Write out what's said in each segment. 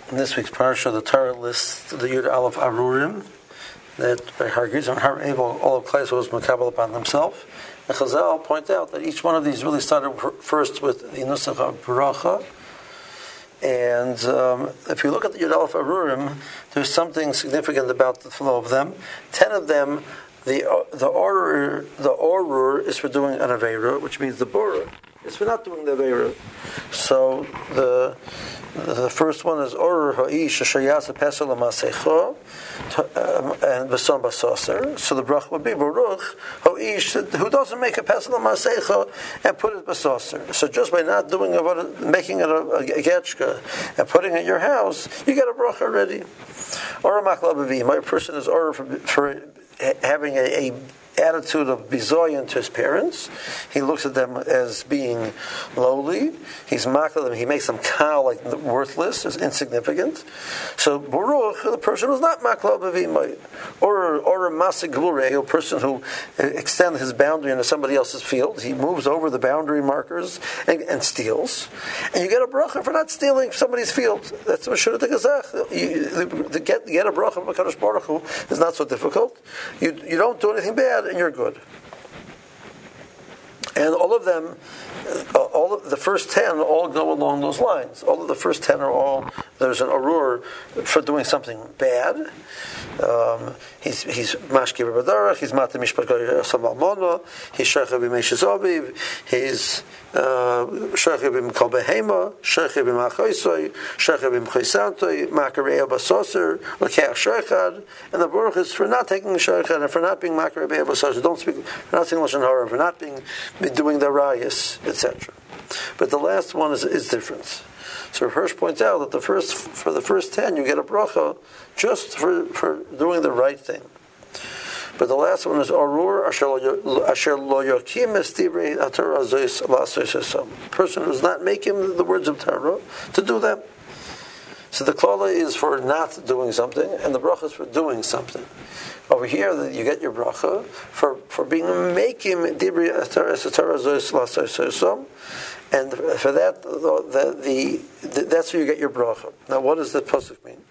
In this week's parsha, the Torah lists the Yud Aleph Arurim that by Hargizim and Harabel, all of Klai was makabel upon themselves. And Chazal point out that each one of these really started first with the Nusach of Bracha. And if you look at the Yud Aleph Arurim, there's something significant about the flow of them. 10 of them, the orur is for doing an aveira, which means the bora is for not doing the aveira. So the first one is orur ha'ish shayasa pesel l'masecho and v'son basoser. So the bracha would be baruch ha'ish who doesn't make a pesel l'masecho and put it basoser. So just by not doing making it a getchka and putting it in your house, you get a bracha already. Or a maklabavim, a person is orur for having a attitude of bizoyan to his parents. He looks at them as being lowly. He's makal them. He makes them kal, like worthless, as insignificant. So Baruch, the person who's not makal b'vimay, or a masig glure, a person who extends his boundary into somebody else's field. He moves over the boundary markers and steals. And you get a bracha for not stealing somebody's field. That's what should have to get a bracha from HaKadosh Baruch Hu is not so difficult. You don't do anything bad, and you're good. And all of them, all of the first 10 all go along those lines. All of the first 10 are all, there's an arur for doing something bad. He's mashki b'badarach, he's mata mishpat samal mono, he's shaycha b'meishes aviv, he's shaycha b'mkol behema, shaycha b'machoisoi, shaycha b'mchoisantoi, makareya basoser, l'keach shaychad, and the baruch is for not taking shaychad and for not being makareya basoser. Don't speak, for not saying lashon hara, for not doing the rayas, etc. But the last one is different. So Hirsch points out that for the first 10 you get a bracha just for doing the right thing. But the last one is arur asher lo yokim es divrei haTorah zois la'asos esam. Person who's not making the words of Torah to do them. So the klala is for not doing something, and the bracha is for doing something. Over here, you get your bracha for being making divrei haTorah zois la'asos esam. And for that, that's where you get your bracha. Now, what does the pasuk mean?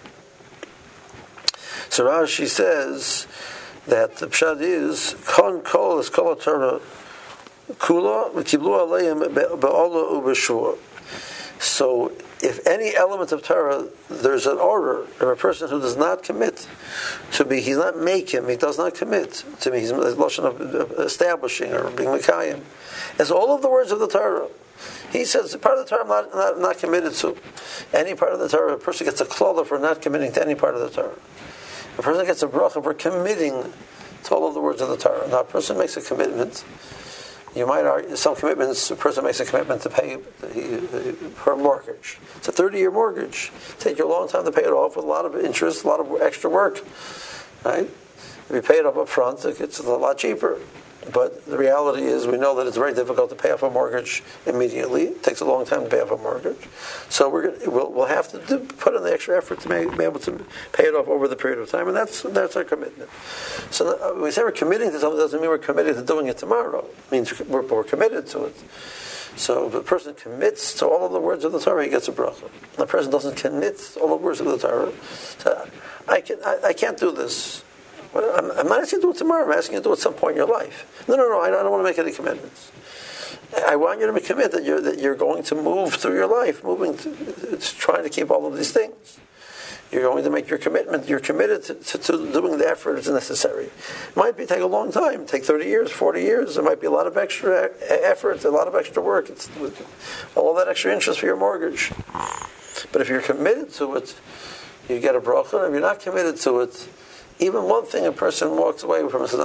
So Rashi says that the pshat is kon kol es kol Torah kula v'kiblu aleim be'ola u'b'shua. So, if any element of Torah, there's an order of a person who does not commit to be, he's not making, he does not commit to be, he's a notion of establishing or being mekayim. It's all of the words of the Torah. He says, part of the Torah I'm not committed to. Any part of the Torah, a person gets a klala for not committing to any part of the Torah. A person gets a bracha for committing to all of the words of the Torah. Now, a person makes a commitment. You might argue, some commitments, a person makes a commitment to pay for a mortgage. It's a 30-year mortgage. It'll take you a long time to pay it off with a lot of interest, a lot of extra work. Right? If you pay it up front, it's a lot cheaper. But the reality is, we know that it's very difficult to pay off a mortgage immediately. It takes a long time to pay off a mortgage. So we'll have to put in the extra effort to be able to pay it off over the period of time, and that's our commitment. So we say we're committing to something doesn't mean we're committed to doing it tomorrow. It means we're committed to it. So if a person commits to all of the words of the Torah, he gets a bracha. If the person doesn't commit to all the words of the Torah, so I can't do this. I'm not asking you to do it tomorrow. I'm asking you to do it at some point in your life. No, I don't want to make any commitments. I want you to commit that you're going to move through your life, trying to keep all of these things. You're going to make your commitment. You're committed to doing the effort that's necessary. It might take a long time, take 30 years, 40 years. There might be a lot of extra effort, a lot of extra work. It's all that extra interest for your mortgage. But if you're committed to it, you get a bracha. If you're not committed to it, even one thing a person walks away from and says,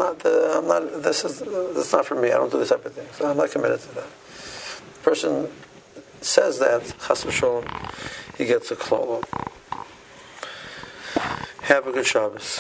that's not for me, I don't do this type of thing. So I'm not committed to that. The person says that, chas v'sholom, he gets a klala. Have a good Shabbos.